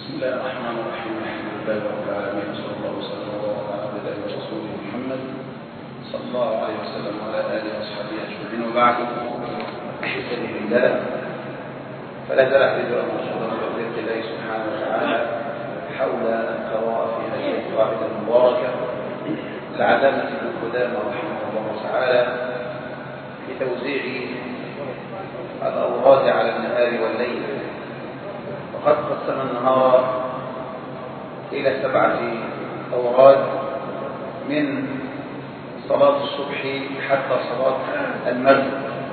بسم الله الرحمن الرحيم. الحمد لله رب العالمين، صلى الله وسلم وبارك على عبد الله ورسوله محمد صلى الله عليه وسلم وعلى اله واصحابه اجمعين، وبعد. احبتي في الله، فلا زال حديث المنصور بقدره الله سبحانه وتعالى حول القراءه في هذه القاعده المباركه العلامه ابن قدامه رحمه الله تعالى في توزيع الاوراد على النهار والليل. وقد قسم النهار إلى 7 أوراد من صلاة الصبح حتى صلاة المغرب.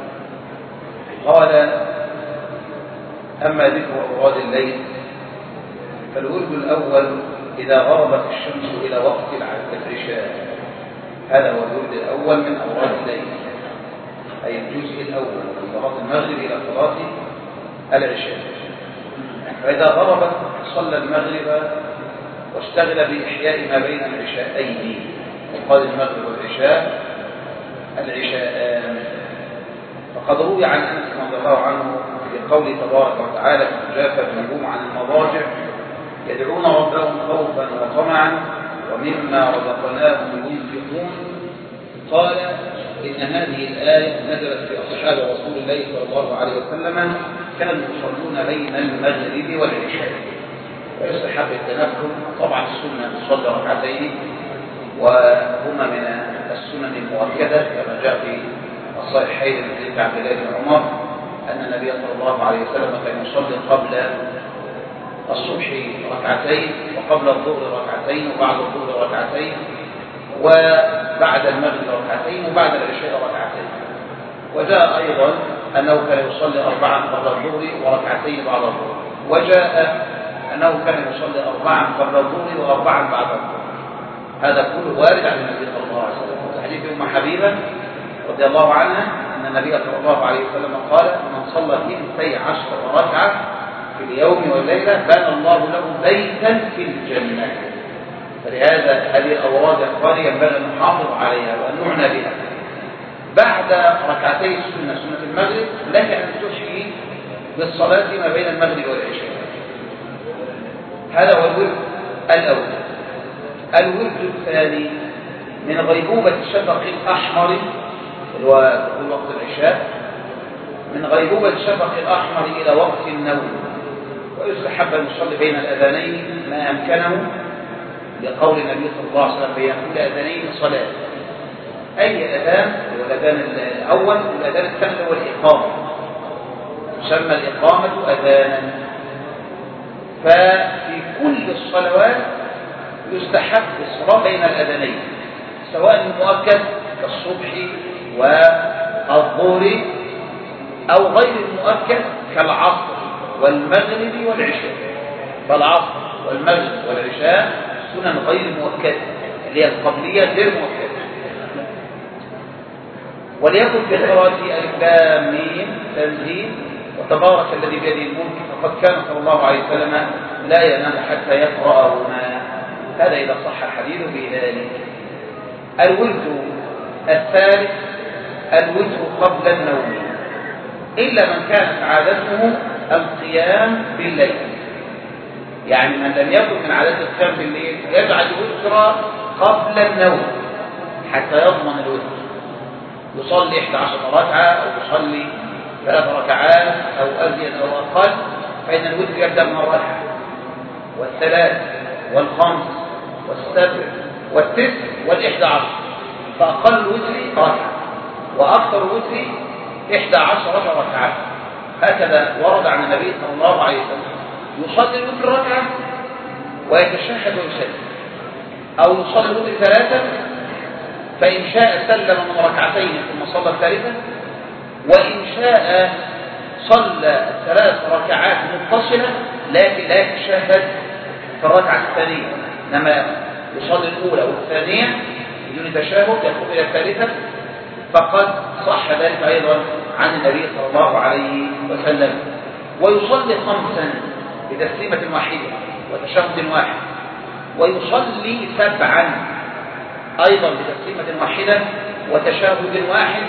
قال: أما ذكر أوراد الليل فالورد الأول إذا غربت الشمس إلى وقت العشاء. هذا هو الورد الأول من أوراد الليل، أي الجزء الأول من صلاة المغرب إلى صلاة العشاء. فإذا غربت صلى المغرب واشتغل بإحياء ما بين العشاءين، وقال المغرب والعشاء العشاءان. فقد روي عن أنس رضي الله عنه في قوله تبارك وتعالى: تجافى جنوبهم عن المضاجع يدعون ربهم خوفا وطمعا ومما رزقناهم ينفقون. قال: إن هذه الآية نزلت في أصحاب رسول الله صلى الله عليه وسلم كانوا يصلون بين المغرب والعشاء. ويستحب التنفل. طبعا السنة تصلي ركعتين، وهما من السنن المؤكدة كما جاء في الصحيحين من حديث عبد الله بن عمر أن النبي صلى الله عليه وسلم كان يصلي قبل الصبح ركعتين، وقبل الظهر ركعتين، وبعد الظهر ركعتين، وبعد المغرب ركعتين، وبعد العشاء ركعتين. وجاء أيضا أنه كان يصلي 4 قبل الظهر وركعتين بعد الظهر، وجاء أنه كان يصلي 4 قبل الظهر و4 بعد الظهر. هذا كله وارد عن النبي صلى الله عليه وسلم. في حديث أم حبيبة رضي الله عنها أن النبي صلى الله عليه وسلم قال: من صلى 12 ركعة في اليوم والليلة بنى الله له بيتا في الجنة. فلهذا هذه الأوراد يا إخواني ينبغي أن نحافظ عليها وأن نعنى بها. بعد ركعتي السنة، سنة المغرب، لك أن تحيي بالصلاة ما بين المغرب والعشاء. هذا هو الورد الأول. الورد الثاني من غيبوبة الشفق الأحمر، اللي هو دخول وقت العشاء، من غيبوبة الشفق الأحمر إلى وقت النوم. ويستحب أن يصلي بين الأذانين ما أمكنه، لقول النبي صلى الله عليه وسلم: بين كل أذانين صلاة. أي أذان هو الأذان الأول، والأذان الثاني هو الإقامة. تسمى الإقامة أذانا. ففي كل الصلوات يستحب الصلاة بين الأذانين، سواء المؤكد كالصبح والظهر، أو غير المؤكد كالعصر والمغرب والعشاء. فالعصر والمغرب والعشاء سنن غير مؤكدة، اللي هي القبلية غير مؤكدة. وليكن في قراءة ألف لام ميم تنزيل وتبارك الذي بيده الملك، فقد كان صلى الله عليه وسلم لا ينام حتى يقرأهما. هذا إذا صح الحديث بذلك. الورد الثالث الوتر قبل النوم، إلا من كانت عادته القيام بالليل. يعني من لم يكن من عادته القيام بالليل يجعل الوتر قبل النوم حتى يضمن الوتر. يصلي 11 ركعة أو يصلي 3 ركعات أو أزيد أو أقل، فإن الوتر يبدأ من 1 و3 و5 و7 و9 و11. فأقل الوتر 1 ركعة، وأكثر الوتر 11 ركعة. هكذا ورد عن النبي صلى الله عليه وسلم: يصلي الوتر 1 ركعة ويتشهد ويسلم، أو يصلي الوتر 3، فإن شاء سلم من 2 ركعتين ثم صلى الثالثة، وإن شاء صلى 3 ركعات متصلة لكن لا يتشهد في الركعة الثانية، إنما يصلي الأولى والثانية بدون تشهد يخرج إلى الثالثة. فقد صح ذلك أيضا عن النبي صلى الله عليه وسلم. ويصلي 5 بتسليمة واحدة وتشهد واحد، ويصلي 7 أيضا بتسليمة واحدة وتشهد واحد،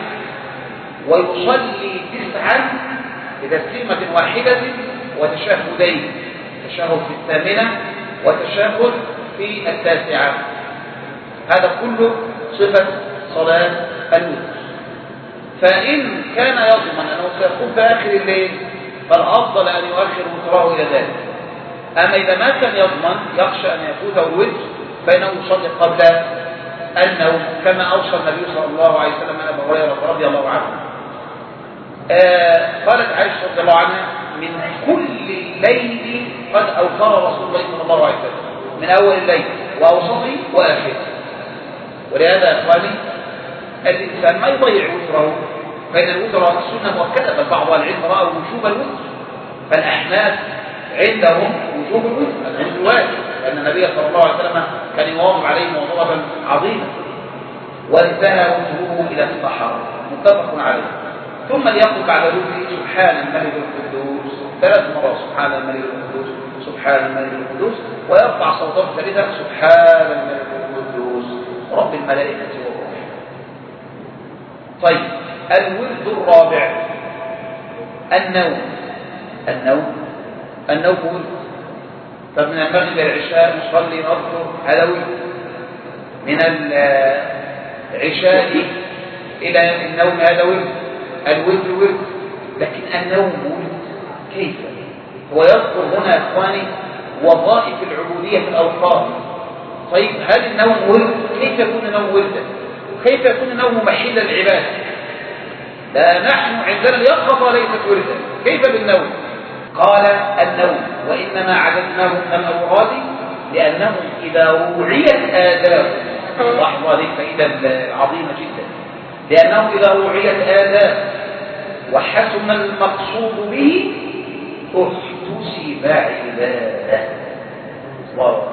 ويصلي 9 بتسليمة واحدة وتشهدين. تشهد في الثامنة وتشهد في التاسعة. هذا كله صفة صلاة الوتر. فإن كان يضمن أنه سيقوم في آخر الليل فالأفضل أن يؤخر وتره إلى ذلك. أما إذا ما كان يضمن يخشى أن يفوته الوتر فإنه يصلي قبل النوم كما أوصى النبي صلى الله عليه وسلم عن أبي هريرة رضي الله عنه. قالت عائشة رضي الله عنها: من كل ليل قد أوتر رسول الله صلى الله عليه وسلم، من أول الليل وأوسطه وآخره. ولهذا يا إخواني الإنسان ما يضيع وتره، فإن الوتر السنة مؤكدة، بل بعض العلم رأوا وجوب الوتر، فالأحناف عندهم وجوب الوتر العلم الواجب، لأن النبي صلى الله عليه وسلم كان يواظب عليه مواظبة عظيمة، وانتهى وتره إلى السحر، متفق عليه. ثم ليقل بعد ذلك: سبحان الملك القدوس 3 مرات، سبحان الملك القدوس، سبحان الملك القدوس، ويرفع صوته ثالثا: سبحان الملك القدوس رب الملائكة والروح. طيب، الورد الرابع النوم. النوم ورد. فمن المغرب إلى العشاء نصلي نذكر، هذا ورد. من العشاء إلى النوم هذا ورد. الورد ورد، لكن النوم ورد كيف؟ هو يذكر هنا إخواني وظائف العبودية في الأوقات. طيب، هل النوم ورد؟ كيف يكون النوم وردا؟ كيف يكون النوم محل العبادة؟ لا، نحن عندنا اليقظة ليست وردا، كيف بالنوم؟ قال: النوم وإنما عددناه من الأوراد لأنه إذا روعيت آداب، لاحظوا هذه الفائدة عظيمة جدا، لأنه إذا روعيت آداب وحسن المقصود به احتسب عبادة. الله،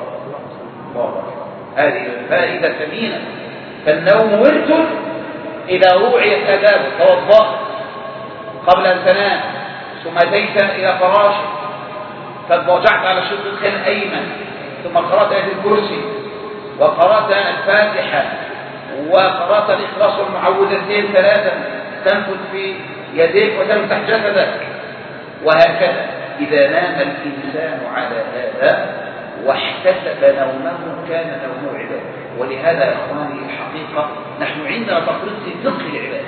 هذه الفائدة ثمينة. فالنوم ورد إذا روعيت آداب، توضأت قبل أن تنام ثم أتيت إلى فراشك فاضطجعت على شقك الأيمن ثم قرأت آية الكرسي وقرأت الفاتحة وقرأت الإخلاص والمعوذتين 3 تنفذ في يديك وتمسح جسدك، وهكذا. إذا نام الإنسان على هذا واحتسب نومه كان نومه عبادة. ولهذا يا إخواني الحقيقة نحن عندنا تفريط في فقه العبادة.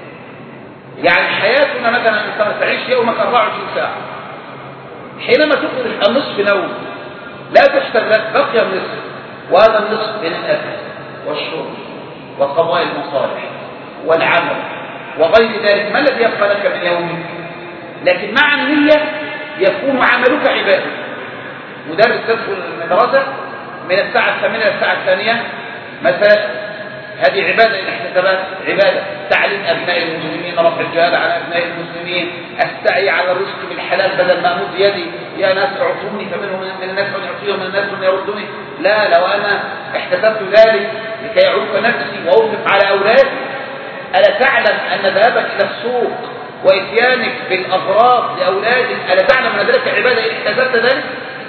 يعني حياتنا مثلا أنت تعيش يومك 24 ساعة، حينما تخرج النصف نوم لا تشتغل بقي النصف، وهذا النصف من الأكل والشرب وقضاء المصالح والعمل وغير ذلك. ما الذي يبقى لك من يومك؟ لكن مع النية يكون عملك عبادة. مدرس تدخل المدرسة من الساعة 8 إلى الساعة 2 مساء، هذه عبادة إن احتسبت عبادة. تعليم أبناء المسلمين، رفع الجهالة على أبناء المسلمين، السعي على الرزق بالحلال بدل ما أمد يدي يا ناس اعطوني فمنهم من الناس من يعطيهم من الناس من يردوني. لا، لو أنا احتسبت ذلك لكي يعوق نفسي وأنفق على أولادي. ألا تعلم أن ذهابك إلى السوق وإتيانك بالأغراض لأولادك ألا تعلم أن ذلك عبادة إن احتسبت ذلك؟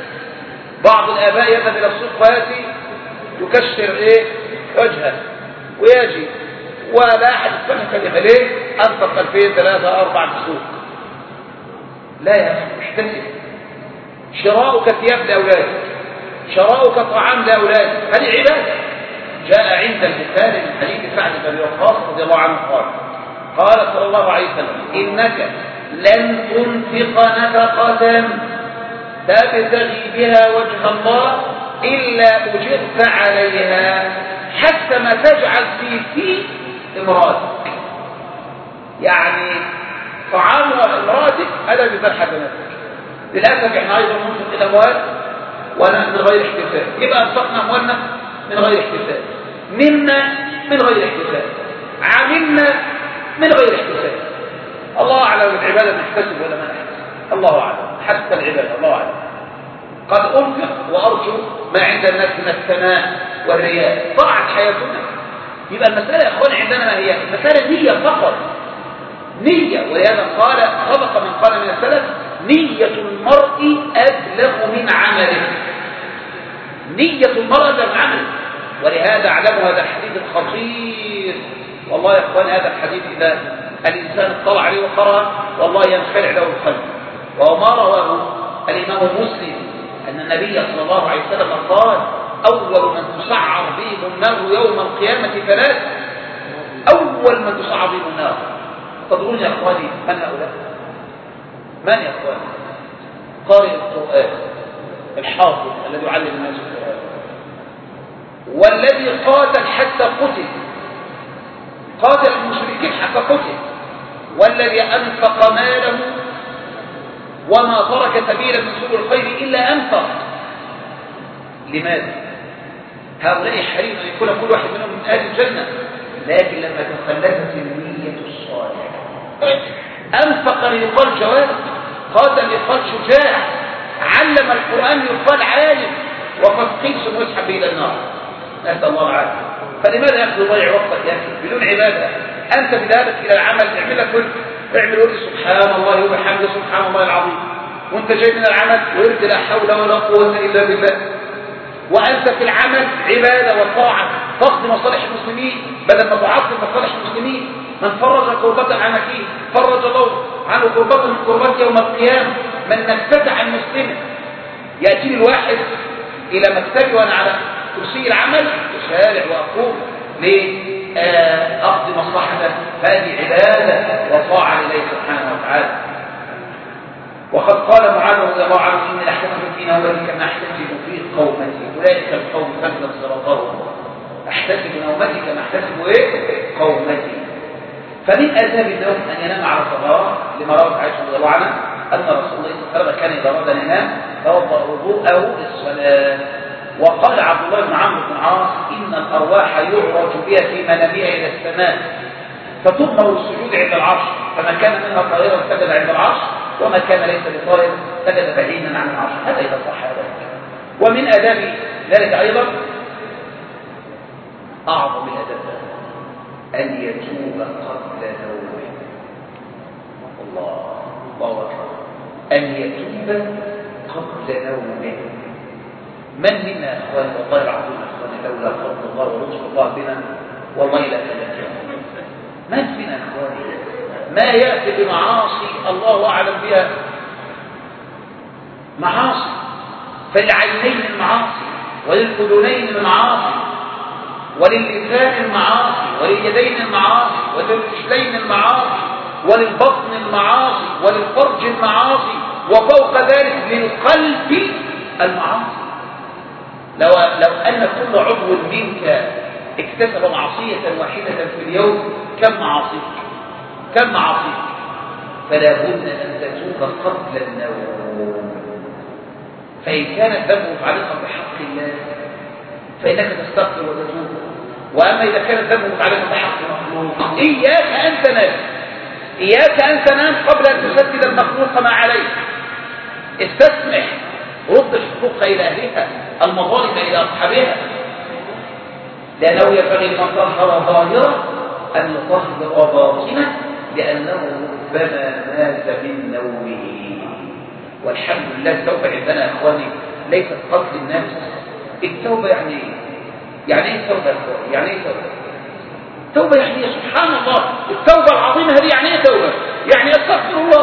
بعض الآباء يذهب إلى السوق ويأتي يكشر وجهه ويجي ولا أحد يفهم كلمة. ليه؟ أنفق 2000 3 4 في السوق. لا يا أخي، احتسب. شراؤك ثياب لأولادك، شراؤك طعام لأولادك، هذه عبادة. جاء عند البخاري من حديث سعد بن وقاص رضي الله عنه قال صلى الله عليه وسلم: إنك لن تنفق نفقة تبتغي بها وجه الله إلا أجرت عليها حتى ما تجعل في امرأتك. يعني طعام امرأتك هذا مثال حسناتك. للأسف احنا أيضا ننفق الأموال وأنا من غير احتساب، يبقى أنفقنا أموالنا من غير احتساب، منا من غير احتساب، عملنا من غير احتساب. الله أعلم العبادة نحتسب ولا ما نحتسب، الله أعلم. حتى العبادة الله أعلم. قد أنفق وأرجو ما عند الناس من الثناء والرياء، ضاعت حياتنا. يبقى المسألة يا أخواني عندنا ما هي؟ المسألة نية فقط، نية. ولهذا قال سبق من قال من السلف: نية المرء أبلغ من عمله. نية المرء أبلغ من عمله. ولهذا اعلموا هذا الحديث الخطير. والله يا أخواني هذا الحديث إذا الإنسان اطلع عليه وقرأ والله ينخلع له القلب. وما رواه الإمام مسلم أن النبي صلى الله عليه وسلم قال أول من تسعر بهم النار يوم القيامة ثلاثة. أول من تسعر بهم النار. تدرون يا أخواني من هؤلاء؟ من يا أخواني؟ قارئ القرآن الحافظ الذي يعلم الناس القرآن، والذي قاتل حتى قتل، قاتل المشركين حتى قتل، والذي أنفق ماله وما ترك سبيلا من سبل الخير إلا أنفق. لماذا؟ هؤلاء حريم أن يكون كل واحد منهم من أهل الجنة، لكن لما تخلفت النية الصالحة أنفق ليقال جواد، قاتل ليقال شجاع، علم القرآن ليقال عالم، وقد قيس ويسحب إلى النار. نسأل الله العافية. فلماذا يا أخي تضيع وقتك يا أخي بدون عبادة؟ أنت بذهابك إلى العمل اعمل لك اعمل ورد سبحان الله وبحمده سبحان الله العظيم، وأنت جاي من العمل ورد لا حول ولا قوة إلا بالله، وأنت في العمل عبادة وطاعة تقضي مصالح المسلمين بدل ما تعطل مصالح المسلمين. من فرج كربة عن أخيه فرج الله عنه كربة من كربات يوم القيامة. من نفت عن مسلم يأتيني الواحد إلى مكتبي وأنا على كرسي العمل أسارع وأقوم لأقضي مصلحته، هذه عبادة وطاعة لله سبحانه وتعالى. وقد قال معاذ رضي الله عنه إني لأحتسب في نومتي كما أحتسب في قومتي أولئك القوم ثبت صراطهم. أحتسب نومتي كما أحتسب قومتي. فمن آداب النوم أن ينام على صدره، لما روت عائشة رضي الله عنها أن رسول الله صلى الله عليه وسلم كان إذا أراد أن ينام توضأ وضوءه للصلاة. وقال عبد الله بن عمرو بن العاص إن الأرواح يعرج بها في منامها إلى السماء فتؤمر السجود عند العرش، فمن كان منها طائرا سجد عند العرش وما كان ليس بطائر سجد بعيدا عن العرش. هذا إذا صح ذلك. ومن آداب ذلك أيضا أعظم الآداب أن يتوب قبل نومه. الله أكبر. أن يتوب قبل نومه. من منا يا أخوان والله العظيم يا أخوان لولا فضل الله ولطف الله بنا والله لا تذكر. من منا يا أخوان ما يأتي بمعاصي الله أعلم بها، معاصي فللعينين المعاصي وللأذنين المعاصي ولللسان المعاصي ولليدين المعاصي وللرجلين المعاصي وللبطن المعاصي وللفرج المعاصي وفوق ذلك للقلب المعاصي. لو أن كل عضو منك اكتسب معصية واحدة في اليوم كم معاصيك؟ كم معاصيك؟ فلا بد أن تتوب قبل النوم. فإن كان الذنب متعلقا بحق الله فإنك تستغفر وتتوب، وأما إذا كان الذنب متعلقا بحق المخلوق إياك أن تنام، إياك أن تنام قبل أن تسدد المخلوق ما عليك. استسمح، رد الحقوق إلى أهلها، المظالم إلى أصحابها، لأنه ينبغي لمن طهر ظاهرة أن يطهر باطنه، لأنه ربما مات من نومه. والحمد لله التوبة عندنا يا إخواني ليست قتل النفس. التوبة يعني إيه؟ يعني إيه التوبة يا إخواني؟ يعني إيه توبة؟ توبة يعني إيه؟ سبحان الله، التوبة العظيمة هذه يعني إيه توبة؟ يعني أستغفر الله.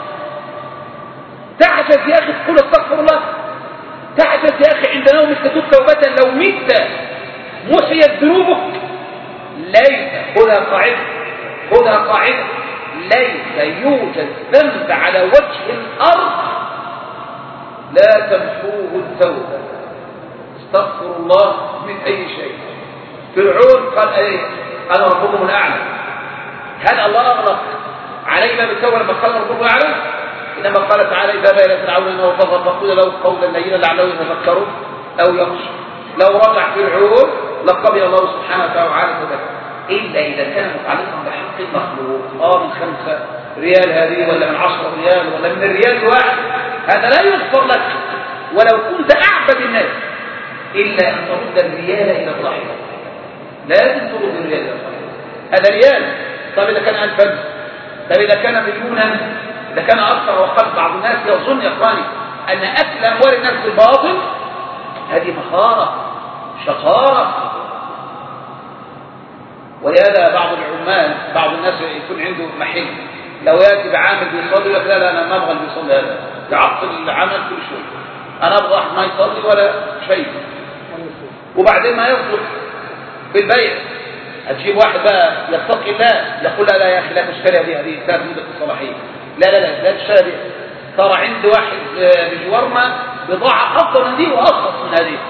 تعجز يا أخي تقول أستغفر الله؟ تعجز يا أخي عند نومك تتوب توبة؟ لو مت محيت ذنوبك. ليس، خذها قاعدة، ليس يوجد ذنب على وجه الأرض لا تمحوه التوبة. استغفر الله من أي شيء. فرعون قال ايه؟ أنا ربكم الأعلى. هل الله أغلق علينا بالتوبة لما قال ربكم الأعلى؟ إنما قال تعالى إذا بقى إلى فرعون إنه طغى فقل له قولا لينا لعله يتذكر أو يخشى. لو رجع فرعون لقبل الله سبحانه وتعالى توبته، إلا إذا كان متعلقا بحق المخلوق. من 5 ريال هذه ولا من 10 ريال ولا من الريال الواحد، هذا لا يغفر لك ولو كنت أعبد الناس، إلا أن ترد الريال إلى صاحبه. لازم ترد الريال إلى صاحبه. هذا ريال. طب إذا كان 1000، طب إذا كان مليونا، إذا كان أكثر. وقد بعض الناس يظن يا إخواني أن أكل أموال الناس بالباطل هذه مخارة شطارة. ولهذا بعض العمال، بعض الناس يكون عنده محل، لو يأتي بعامل بيصلي لك لا أنا ما أبغى اللي بيصلي هذا، يعطل العمل كل شوي. أنا أبغى واحد ما يصلي ولا شيء، وبعدين ما يصدق بالبيع. هتجيب واحد بقى يتقي الله يقول لا لا يا أخي لا تشتري هذه انتهت مدة الصلاحية، لا تشتري. ترى عند واحد بجوارنا بضاعة أفضل من دي وأرخص من هذه،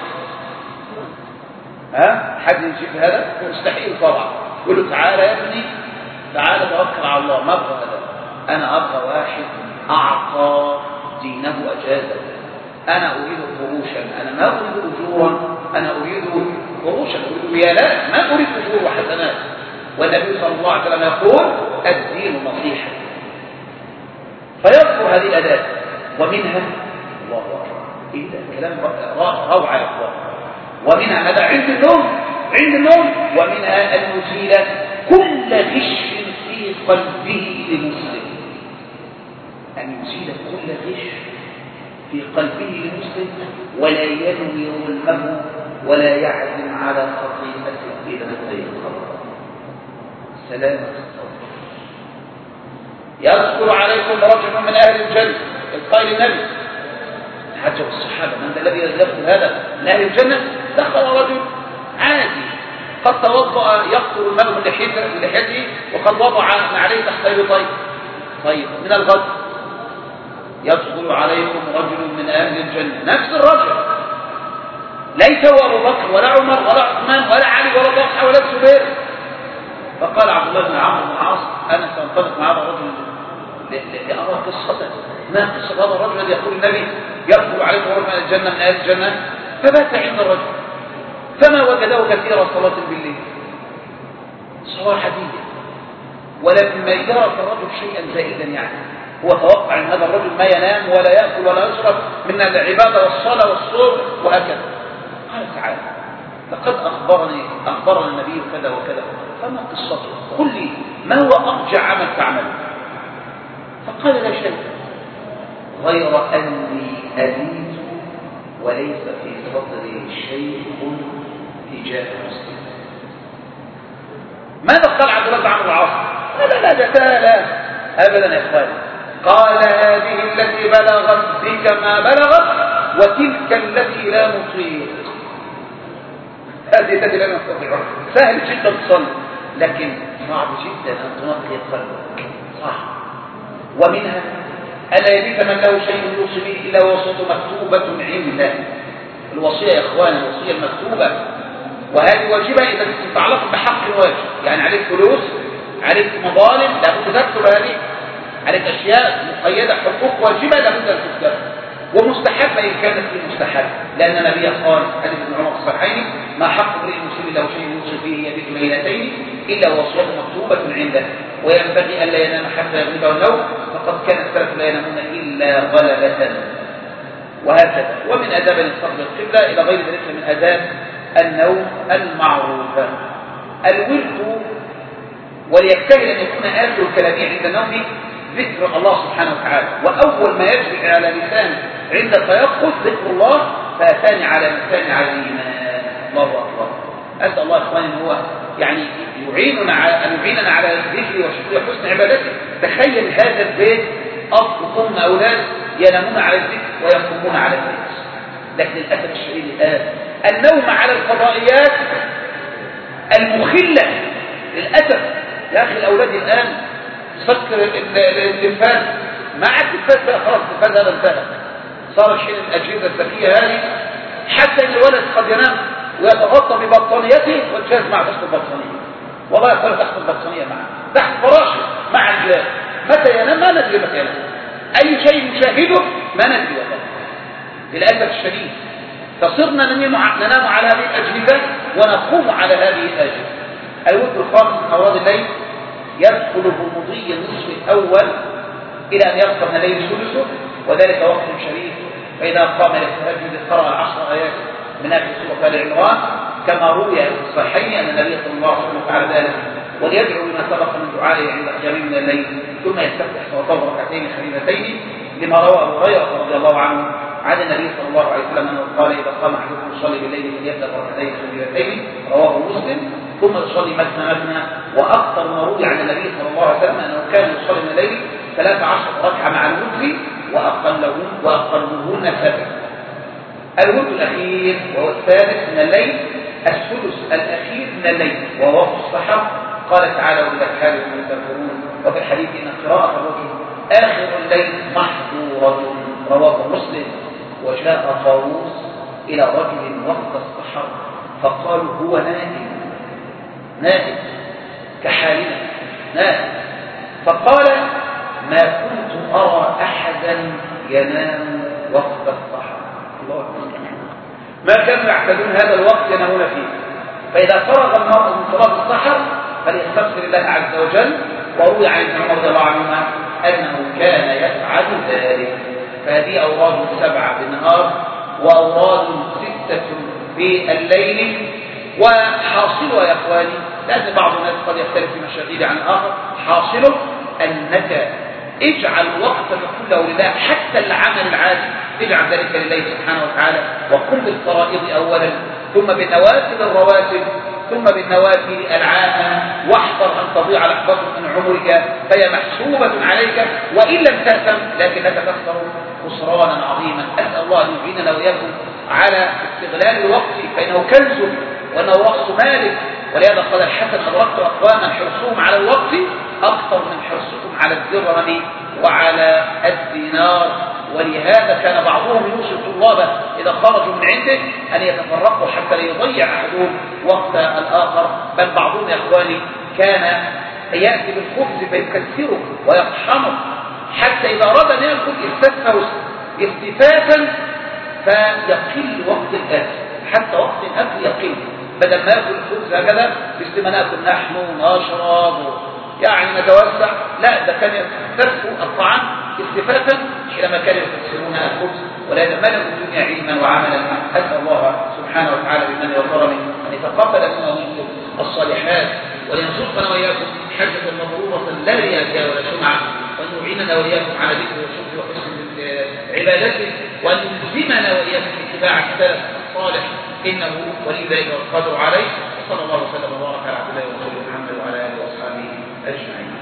حد يجيب هذا؟ مستحيل طبعا. يقول له تعالى يا ابني تعالى توكل على الله، ما أبغى هذا، أنا أبغى واحد أعطى دينه أجازة، أنا أريد قروشا، أنا ما أريد أجورا، أنا أريد قروشا، أريد ريالات، ما أريد أجور وحسنات. والنبي صلى الله عليه وسلم يقول الدين نصيحة. فيذكر هذه الأداة ومنها الله أكبر، إيه ده كلام روعة يا أخوان. ومنها هذا عند النوم ومنها أن يزيل كل غش في قلبه لمسلم، أن يزيل كل غش في قلبه لمسلم ولا ينوي ظلمه ولا يعزم على خطيئته إذا استيقظ. سلامة الصدر. يذكر عليكم رجل من أهل الجنة، القائل النبي حتى الصحابة من الذي يذكر هذا من أهل الجنة؟ دخل رجل عادي قد توضأ يقطر الماء من لحيته وقد وضع عليه تحت إبطيه. طيب من الغد يدخل عليكم رجل من أهل الجنة، نفس الرجل، ليس هو أبو بكر ولا عمر ولا عثمان ولا علي ولا طلحة ولا الزبير. فقال عبد الله بن عمرو بن العاص أنا سأنطلق مع هذا الرجل لأرى قصته، ما قصة هذا الرجل الذي يقول النبي يدخل عليكم رجل من الجنة من أهل الجنة. فبات عند الرجل فما وجده كثير صلاة بالليل، صلاة حديدة، ولما يرى الرجل شيئا زائدا، يعني هو توقع ان هذا الرجل ما ينام ولا يأكل ولا يشرب من العبادة والصلاة والصوم وهكذا. قال تعالى لقد أخبرنا النبي كذا وكذا، فما قصته؟ قل لي ما هو أرجع عمل تعمله؟ فقال لا شيء غير أني أبيت وليس في صدري شيء تجاه مسلم. ماذا قال عبد الله بن عمرو بن العاص؟ لا لا أبدا يا إخواني. قال هذه التي بلغت بك ما بلغت وتلك التي لا نطيق. هذه التي لا نستطيع، سهل جدا تصلي لكن صعب جدا أن تنقي قلبك، صح. ومنها ألا يبيت من له شيء يوصي به إلا وصيته مكتوبة عنده. الوصية يا إخوان الوصية المكتوبة، وهذه واجبة إذا تتعلق بحق واجب، يعني عليك فلوس، عليك مظالم لابد تكتب هذه، عليك أشياء مقيدة حقوق واجبة لابد أن تكتب، ومستحبة إن كانت في مستحب، لأن النبي قال حديث ابن عمر الصحيحين ما حق امرئ مسلم له شيء يوصي فيه يبيت ليلتين إلا وصيته مكتوبة عنده، وينبغي ألا ينام حتى يغلبه النوم، فقد كان السلف لا ينامون إلا غلبة. وهكذا. ومن آداب الاستقبال القبلة إلى غير ذلك من آداب النوم المعروفة الورد، وليجتهد أن يكون آخر كلامه عند النوم ذكر الله سبحانه وتعالى، وأول ما يجري على لسان عند التيقظ ذكر الله، فأتاني على لسان على الإيمان. الله أكبر. أسأل الله إخواني أن هو يعني يعيننا على الذكر وشكر حسن عبادته. تخيل هذا البيت أب وأم أولاد ينامون على الذكر ويقومون على الذكر، لكن للأسف الشديد الآن النوم على الفضائيات المخلة للأسف. يا أخي الأولاد الآن تفكر التلفاز، ما عاد التلفاز بقى خلاص، التلفاز هذا انتهى، صار شيء الأجهزة الذكية هذه، حتى إن الولد قد ينام ويتغطى ببطانيته والجهاز مع تحت البطانية. والله يقول تحت البطانية معه، تحت فراشه مع الجهاز، متى ينام ما ندري متى ينام، أي شيء نشاهده ما ندري والله للأسف الشديد. فصرنا ننام على هذه الأجهزة ونقوم على هذه الأجهزة. الوتر الخامس من أوراد الليل يدخل بمضي النصف الأول إلى أن يبقى من الليل ثلثه، وذلك وقت شريف. فإذا قام للتهجد قرأ 10 آيات من آخر سورة آل عمران، كما روي في الصحيحين أن النبي صلى الله عليه وسلم فعل ذلك، وليدعو لما سبق من دعائه عند قيامه من الليل، ثم يستفتح صلاته ركعتين خفيفتين، لما روى أبو هريرة رضي الله عنه عن النبي صلى الله عليه وسلم أنه قال إذا قام أحدكم يصلي بالليل فليبدأ بركعتين خفيفتين، رواه مسلم، ثم يصلي مثنى، وأكثر ما روي عن النبي صلى الله عليه وسلم أنه كان يصلي من الليل 13 ركعة مع الوتر، وأقلهن 7. الورد الأخير وهو الثالث من الليل، الثلث الأخير من الليل وهو وقت السحر. قال تعالى وبالأسحار هم يستغفرون. وفي الحديث إن قراءة الرجل آخر الليل محظورة، رواه مسلم. وجاء طاووس إلى رجل وقت السحر فقالوا هو نائم كحالنا نائم، فقال ما كنت أرى أحدا ينام وقت السحر. الله أكبر. ما كانوا يعتادون هذا الوقت ينامون فيه، فإذا فرغ المرء من صلاة السحر فليستغفر الله عز وجل. وروي عن ابن عمر رضي الله عنهما أنه كان يفعل ذلك. فهذه أوراد 7 بالنهار وأوراد 6 في الليل. وحاصله يا إخواني، لأن بعض الناس قد يختلف في مشاغيل عن آخر، حاصله أنك اجعل وقتك كله لله، حتى العمل العادي اجعل ذلك لله سبحانه وتعالى، وقم بالفرائض أولا ثم بالنوافل الرواتب ثم بالنوافل العامة، واحذر أن تضيع لحظة من عمرك فهي محسوبة عليك وإن لم تهتم لكنك تخسر خسرانا عظيما. أسأل الله أن يعيننا وإياكم على استغلال الوقت فإنه كنز وأنه رأس مالك. ولهذا قال الحسن أدركت أقواما حرصهم على الوقت أكثر من حرصكم على الدرهم وعلى الدينار. ولهذا كان بعضهم يوصي طلابه إذا خرجوا من عنده أن يتفرقوا حتى لا يضيع أحدهم وقت الآخر. بل بعضهم يا إخواني كان يأتي بالخبز فيكسره ويقحمه حتى إذا أراد أن يأكل استفه استفافا فيقل وقت الأكل، حتى وقت الأكل يقل، بدل ما يأكل الخبز هكذا مثل ما نأكل نحن ونشرب يعني نتوسع، لا ده كان يستفوا الطعام استفافا حينما كانوا يكسرون الخبز. ولهذا ملأوا الدنيا علما وعملا. أسأل الله سبحانه وتعالى بمنه وكرمه أن يتقبل منا ومنكم الصالحات وأن يرزقنا وإياكم حجة مبرورة لا رياء فيها ولا سمعة، وأن يعيننا وإياكم على ذكر وشكر وحسن عبادته، وأن يلزمنا وإياكم اتباع السلف الصالح إنه ولي ذلك والقادر عليه. وصلى الله وسلم وبارك على عبد الله ورسوله محمد وعلى آله وأصحابه أجمعين.